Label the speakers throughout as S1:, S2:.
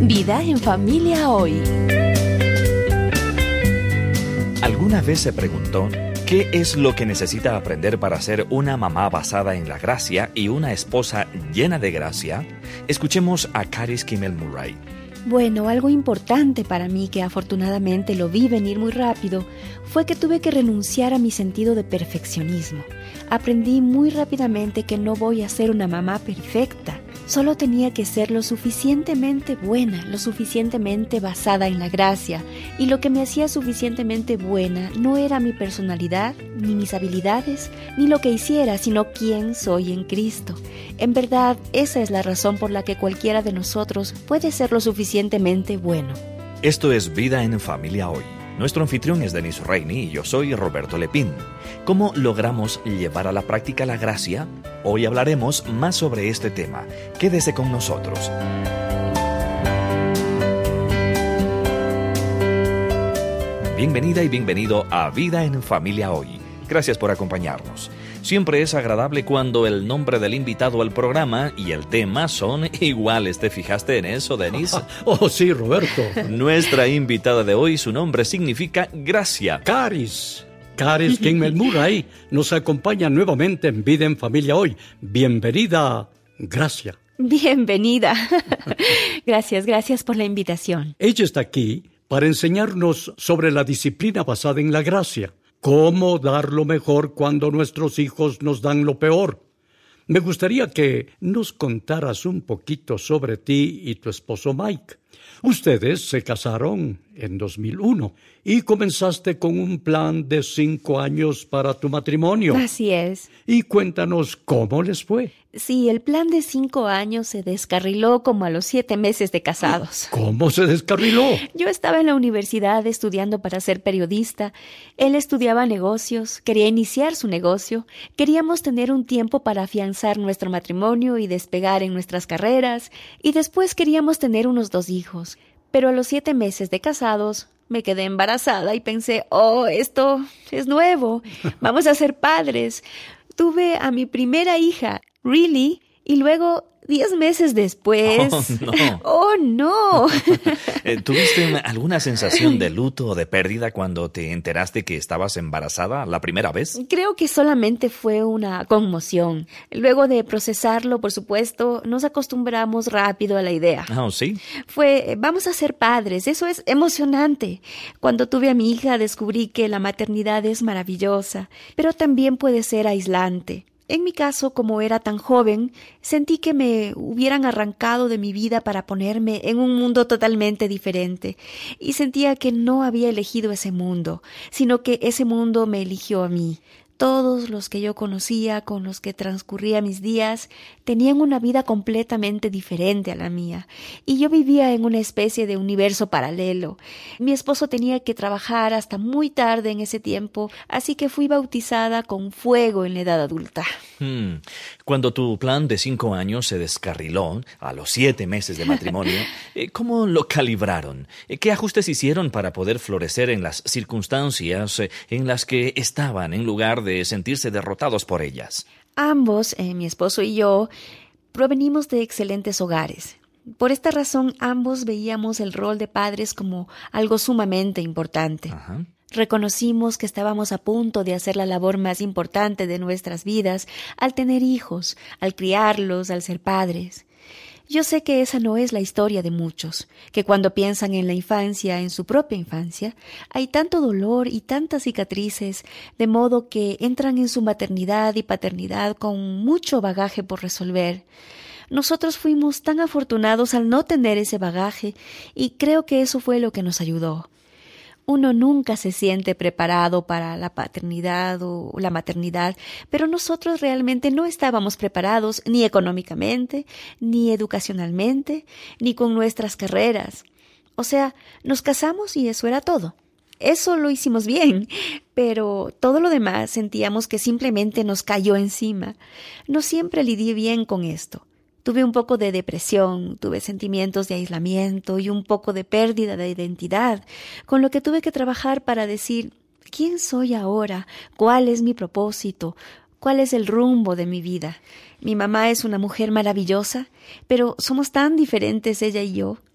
S1: Vida en familia hoy.
S2: ¿Alguna vez se preguntó qué es lo que necesita aprender para ser una mamá basada en la gracia y una esposa llena de gracia? Escuchemos a Charis Kimmel Murray.
S3: Bueno, algo importante para mí que afortunadamente lo vi venir muy rápido fue que tuve que renunciar a mi sentido de perfeccionismo. Aprendí muy rápidamente que no voy a ser una mamá perfecta. Solo tenía que ser lo suficientemente buena, lo suficientemente basada en la gracia. Y lo que me hacía suficientemente buena no era mi personalidad, ni mis habilidades, ni lo que hiciera, sino quién soy en Cristo. En verdad, esa es la razón por la que cualquiera de nosotros puede ser lo suficientemente bueno.
S2: Esto es Vida en Familia Hoy. Nuestro anfitrión es Denis Reini y yo soy Roberto Lepín. ¿Cómo logramos llevar a la práctica la gracia? Hoy hablaremos más sobre este tema. Quédese con nosotros. Bienvenida y bienvenido a Vida en Familia Hoy. Gracias por acompañarnos. Siempre es agradable cuando el nombre del invitado al programa y el tema son iguales. ¿Te fijaste en eso, Denis?
S4: Oh, sí, Roberto.
S2: Nuestra invitada de hoy, su nombre significa gracia.
S4: Charis Kimmel Murray nos acompaña nuevamente en Vida en Familia Hoy. Bienvenida, Gracia.
S3: Bienvenida. Gracias por la invitación.
S4: Ella está aquí para enseñarnos sobre la disciplina basada en la gracia. Cómo dar lo mejor cuando nuestros hijos nos dan lo peor. Me gustaría que nos contaras un poquito sobre ti y tu esposo Mike. Ustedes se casaron en 2001 y comenzaste con un plan de 5 años para tu matrimonio.
S3: Así es.
S4: Y cuéntanos cómo les fue.
S3: Sí, el plan de 5 años se descarriló como a los 7 meses de casados.
S4: ¿Cómo se descarriló?
S3: Yo estaba en la universidad estudiando para ser periodista. Él estudiaba negocios, quería iniciar su negocio. Queríamos tener un tiempo para afianzar nuestro matrimonio y despegar en nuestras carreras. Y después queríamos tener unos 2 hijos. Pero a los 7 meses de casados me quedé embarazada y pensé, esto es nuevo. Vamos a ser padres. Tuve a mi primera hija, Riley, y luego 10 meses después... ¡Oh, no!
S2: ¿Tuviste alguna sensación de luto o de pérdida cuando te enteraste que estabas embarazada la primera vez?
S3: Creo que solamente fue una conmoción. Luego de procesarlo, por supuesto, nos acostumbramos rápido a la idea.
S2: ¿Sí?
S3: Vamos a ser padres, eso es emocionante. Cuando tuve a mi hija descubrí que la maternidad es maravillosa, pero también puede ser aislante. En mi caso, como era tan joven, sentí que me hubieran arrancado de mi vida para ponerme en un mundo totalmente diferente. Y sentía que no había elegido ese mundo, sino que ese mundo me eligió a mí. Todos los que yo conocía, con los que transcurría mis días, tenían una vida completamente diferente a la mía. Y yo vivía en una especie de universo paralelo. Mi esposo tenía que trabajar hasta muy tarde en ese tiempo, así que fui bautizada con fuego en la edad adulta.
S2: Cuando tu plan de 5 años se descarriló a los 7 meses de matrimonio, ¿cómo lo calibraron? ¿Qué ajustes hicieron para poder florecer en las circunstancias en las que estaban en lugar de sentirse derrotados por ellas?
S3: Ambos, mi esposo y yo, provenimos de excelentes hogares. Por esta razón, ambos veíamos el rol de padres como algo sumamente importante.
S2: Ajá.
S3: Reconocimos que estábamos a punto de hacer la labor más importante de nuestras vidas al tener hijos, al criarlos, al ser padres. Yo sé que esa no es la historia de muchos, que cuando piensan en la infancia, en su propia infancia, hay tanto dolor y tantas cicatrices, de modo que entran en su maternidad y paternidad con mucho bagaje por resolver. Nosotros fuimos tan afortunados al no tener ese bagaje y creo que eso fue lo que nos ayudó. Uno nunca se siente preparado para la paternidad o la maternidad, pero nosotros realmente no estábamos preparados ni económicamente, ni educacionalmente, ni con nuestras carreras. O sea, nos casamos y eso era todo. Eso lo hicimos bien, pero todo lo demás sentíamos que simplemente nos cayó encima. No siempre lidié bien con esto. Tuve un poco de depresión, tuve sentimientos de aislamiento y un poco de pérdida de identidad, con lo que tuve que trabajar para decir, ¿quién soy ahora? ¿Cuál es mi propósito? ¿Cuál es el rumbo de mi vida? Mi mamá es una mujer maravillosa, pero somos tan diferentes ella y yo.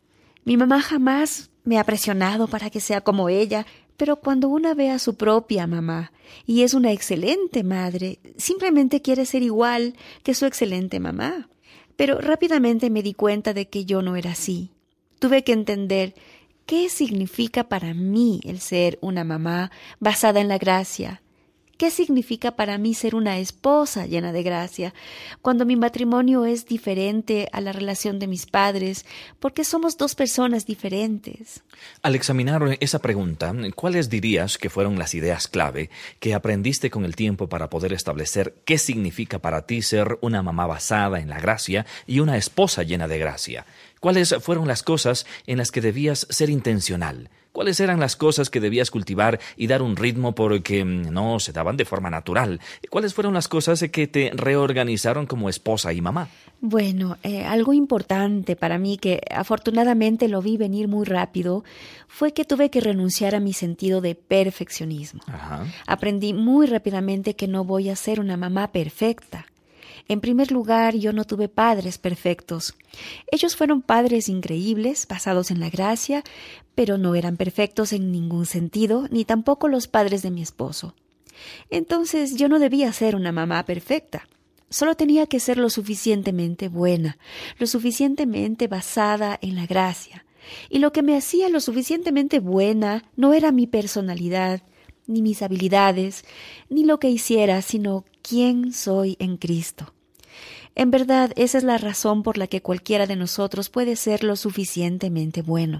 S3: Mi mamá jamás me ha presionado para que sea como ella, pero cuando una ve a su propia mamá y es una excelente madre, simplemente quiere ser igual que su excelente mamá. Pero rápidamente me di cuenta de que yo no era así. Tuve que entender qué significa para mí el ser una mamá basada en la gracia. ¿Qué significa para mí ser una esposa llena de gracia cuando mi matrimonio es diferente a la relación de mis padres porque somos dos personas diferentes?
S2: Al examinar esa pregunta, ¿cuáles dirías que fueron las ideas clave que aprendiste con el tiempo para poder establecer qué significa para ti ser una mamá basada en la gracia y una esposa llena de gracia? ¿Cuáles fueron las cosas en las que debías ser intencional? ¿Cuáles eran las cosas que debías cultivar y dar un ritmo porque no se daban de forma natural? ¿Cuáles fueron las cosas que te reorganizaron como esposa y mamá?
S3: Bueno, algo importante para mí que afortunadamente lo vi venir muy rápido fue que tuve que renunciar a mi sentido de perfeccionismo.
S2: Ajá.
S3: Aprendí muy rápidamente que no voy a ser una mamá perfecta. En primer lugar, yo no tuve padres perfectos. Ellos fueron padres increíbles, basados en la gracia, pero no eran perfectos en ningún sentido, ni tampoco los padres de mi esposo. Entonces, yo no debía ser una mamá perfecta. Solo tenía que ser lo suficientemente buena, lo suficientemente basada en la gracia. Y lo que me hacía lo suficientemente buena no era mi personalidad, ni mis habilidades, ni lo que hiciera, sino quién soy en Cristo. En verdad, esa es la razón por la que cualquiera de nosotros puede ser lo suficientemente bueno.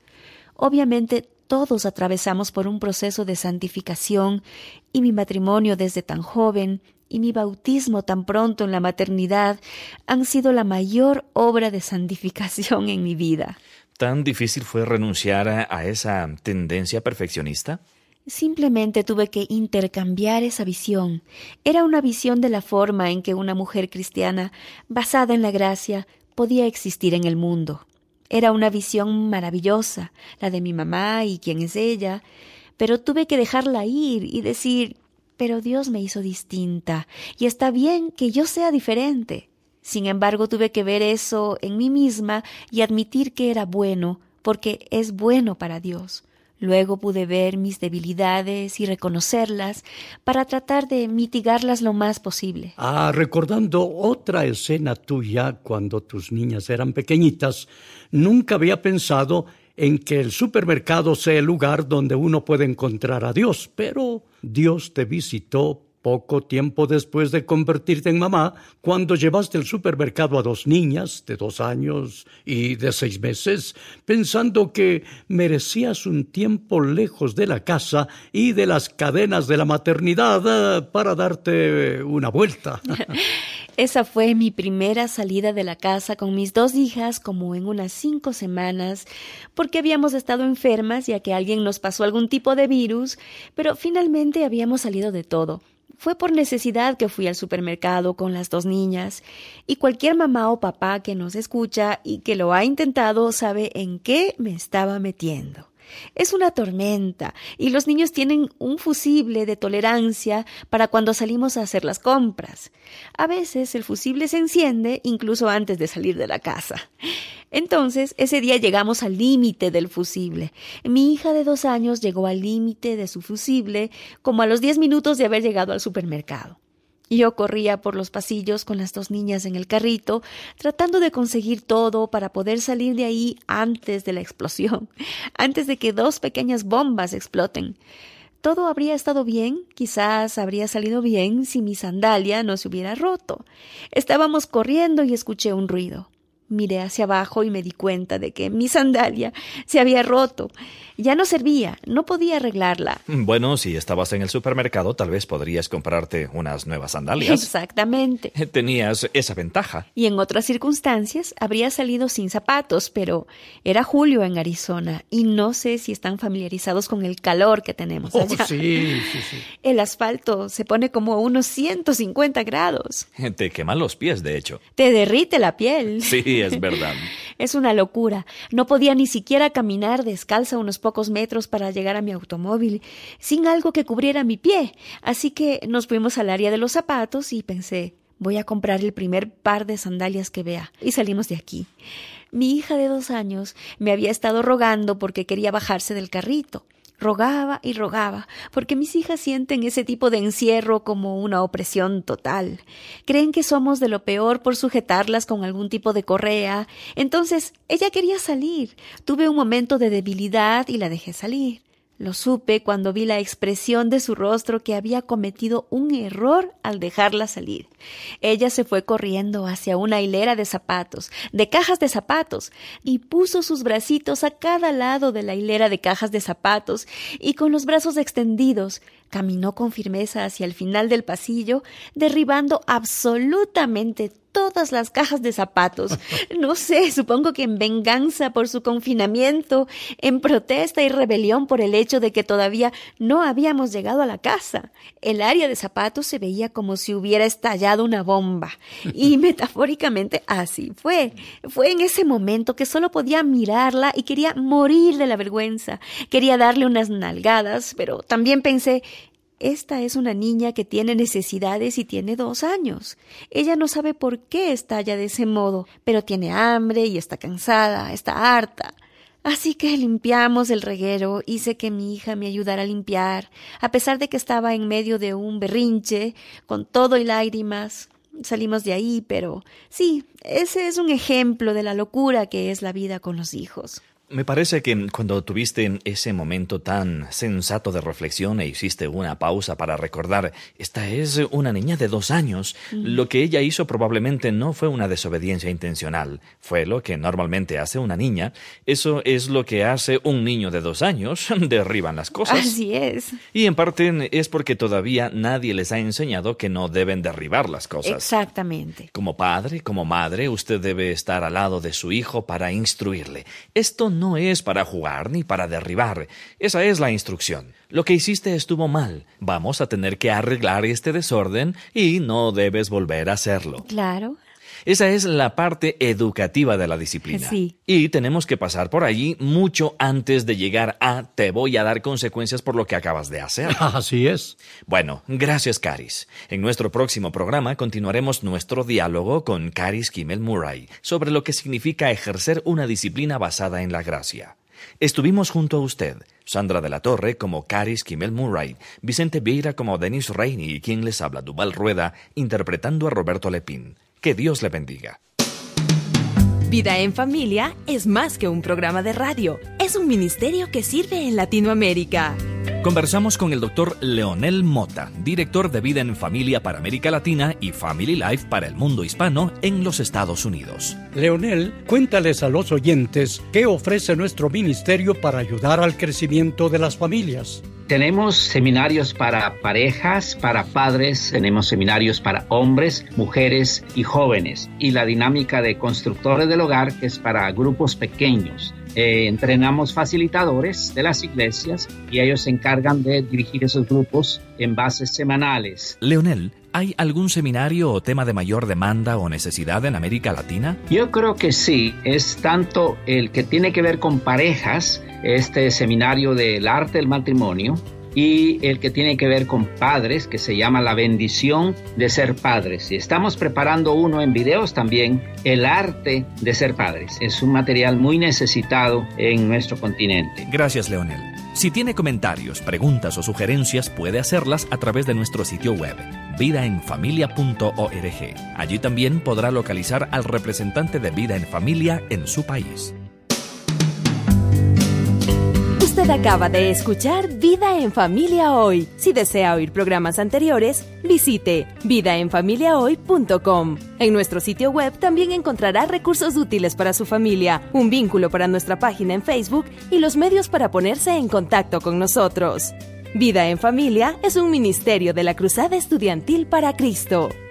S3: Obviamente, todos atravesamos por un proceso de santificación, y mi matrimonio desde tan joven y mi bautismo tan pronto en la maternidad han sido la mayor obra de santificación en mi vida.
S2: ¿Tan difícil fue renunciar a esa tendencia perfeccionista?
S3: Simplemente tuve que intercambiar esa visión. Era una visión de la forma en que una mujer cristiana, basada en la gracia, podía existir en el mundo. Era una visión maravillosa, la de mi mamá y quién es ella, pero tuve que dejarla ir y decir, pero Dios me hizo distinta y está bien que yo sea diferente. Sin embargo, tuve que ver eso en mí misma y admitir que era bueno, porque es bueno para Dios. Luego pude ver mis debilidades y reconocerlas para tratar de mitigarlas lo más posible.
S4: Recordando otra escena tuya cuando tus niñas eran pequeñitas, nunca había pensado en que el supermercado sea el lugar donde uno puede encontrar a Dios, pero Dios te visitó poco tiempo después de convertirte en mamá, cuando llevaste al supermercado a 2 niñas de 2 años y de 6 meses, pensando que merecías un tiempo lejos de la casa y de las cadenas de la maternidad para darte una vuelta.
S3: Esa fue mi primera salida de la casa con mis 2 hijas como en unas 5 semanas, porque habíamos estado enfermas ya que alguien nos pasó algún tipo de virus, pero finalmente habíamos salido de todo. Fue por necesidad que fui al supermercado con las 2 niñas, y cualquier mamá o papá que nos escucha y que lo ha intentado sabe en qué me estaba metiendo. Es una tormenta y los niños tienen un fusible de tolerancia para cuando salimos a hacer las compras. A veces el fusible se enciende incluso antes de salir de la casa. Entonces, ese día llegamos al límite del fusible. Mi hija de 2 años llegó al límite de su fusible como a los 10 minutos de haber llegado al supermercado. Yo corría por los pasillos con las 2 niñas en el carrito, tratando de conseguir todo para poder salir de ahí antes de la explosión, antes de que 2 pequeñas bombas exploten. Todo habría estado bien, quizás habría salido bien si mi sandalia no se hubiera roto. Estábamos corriendo y escuché un ruido. Miré hacia abajo y me di cuenta de que mi sandalia se había roto. Ya no servía, no podía arreglarla.
S2: Bueno, si estabas en el supermercado, tal vez podrías comprarte unas nuevas sandalias.
S3: Exactamente.
S2: Tenías esa ventaja.
S3: Y en otras circunstancias habría salido sin zapatos, pero era julio en Arizona y no sé si están familiarizados con el calor que tenemos allá.
S4: Sí.
S3: El asfalto se pone como a unos 150 grados.
S2: Te queman los pies, de hecho.
S3: Te derrite la piel.
S2: Sí, es verdad.
S3: Es una locura. No podía ni siquiera caminar descalza unos pocos metros para llegar a mi automóvil sin algo que cubriera mi pie. Así que nos fuimos al área de los zapatos y pensé, Voy a comprar el primer par de sandalias que vea. Y salimos de aquí. Mi hija de 2 años me había estado rogando porque quería bajarse del carrito. Rogaba y rogaba, porque mis hijas sienten ese tipo de encierro como una opresión total. Creen que somos de lo peor por sujetarlas con algún tipo de correa. Entonces, ella quería salir. Tuve un momento de debilidad y la dejé salir. Lo supe cuando vi la expresión de su rostro que había cometido un error al dejarla salir. Ella se fue corriendo hacia una hilera de zapatos, de cajas de zapatos, y puso sus bracitos a cada lado de la hilera de cajas de zapatos y con los brazos extendidos caminó con firmeza hacia el final del pasillo, derribando absolutamente todas las cajas de zapatos. No sé, supongo que en venganza por su confinamiento, en protesta y rebelión por el hecho de que todavía no habíamos llegado a la casa. El área de zapatos se veía como si hubiera estallado una bomba. Y metafóricamente así fue. Fue en ese momento que solo podía mirarla y quería morir de la vergüenza. Quería darle unas nalgadas, pero también pensé, esta es una niña que tiene necesidades y tiene 2 años. Ella no sabe por qué estalla de ese modo, pero tiene hambre y está cansada, está harta. Así que limpiamos el reguero, hice que mi hija me ayudara a limpiar, a pesar de que estaba en medio de un berrinche, con todo y lágrimas. Salimos de ahí, pero sí, ese es un ejemplo de la locura que es la vida con los hijos.
S2: Me parece que cuando tuviste ese momento tan sensato de reflexión e hiciste una pausa para recordar, esta es una niña de 2 años, lo que ella hizo probablemente no fue una desobediencia intencional, fue lo que normalmente hace una niña, eso es lo que hace un niño de 2 años, derriban las cosas.
S3: Así es.
S2: Y en parte es porque todavía nadie les ha enseñado que no deben derribar las cosas.
S3: Exactamente.
S2: Como padre, como madre, usted debe estar al lado de su hijo para instruirle. Esto no es para jugar ni para derribar. Esa es la instrucción. Lo que hiciste estuvo mal. Vamos a tener que arreglar este desorden y no debes volver a hacerlo.
S3: Claro.
S2: Esa es la parte educativa de la disciplina.
S3: Sí.
S2: Y tenemos que pasar por allí mucho antes de llegar a te voy a dar consecuencias por lo que acabas de hacer.
S4: Así es.
S2: Bueno, gracias, Caris. En nuestro próximo programa continuaremos nuestro diálogo con Caris Kimmel Murray sobre lo que significa ejercer una disciplina basada en la gracia. Estuvimos junto a usted, Sandra de la Torre como Caris Kimmel Murray, Vicente Vieira como Denis Reini y quien les habla, Duval Rueda, interpretando a Roberto Lepín. Que Dios le bendiga.
S1: Vida en Familia es más que un programa de radio. Es un ministerio que sirve en Latinoamérica.
S2: Conversamos con el Dr. Leonel Mota, director de Vida en Familia para América Latina y Family Life para el mundo hispano en los Estados Unidos.
S4: Leonel, cuéntales a los oyentes qué ofrece nuestro ministerio para ayudar al crecimiento de las familias.
S5: Tenemos seminarios para parejas, para padres, tenemos seminarios para hombres, mujeres y jóvenes. Y la dinámica de constructores del hogar, que es para grupos pequeños. Entrenamos facilitadores de las iglesias y ellos se encargan de dirigir esos grupos en bases semanales.
S2: Leonel, ¿hay algún seminario o tema de mayor demanda o necesidad en América Latina?
S5: Yo creo que sí, es tanto el que tiene que ver con parejas, este seminario del arte del matrimonio, y el que tiene que ver con padres, que se llama La bendición de ser padres. Y estamos preparando uno en videos también, El arte de ser padres. Es un material muy necesitado en nuestro continente.
S2: Gracias, Leonel. Si tiene comentarios, preguntas o sugerencias, puede hacerlas a través de nuestro sitio web, vidaenfamilia.org. Allí también podrá localizar al representante de Vida en Familia en su país.
S1: Usted acaba de escuchar Vida en Familia Hoy. Si desea oír programas anteriores, visite vidaenfamiliahoy.com. En nuestro sitio web también encontrará recursos útiles para su familia, un vínculo para nuestra página en Facebook y los medios para ponerse en contacto con nosotros. Vida en Familia es un ministerio de la Cruzada Estudiantil para Cristo.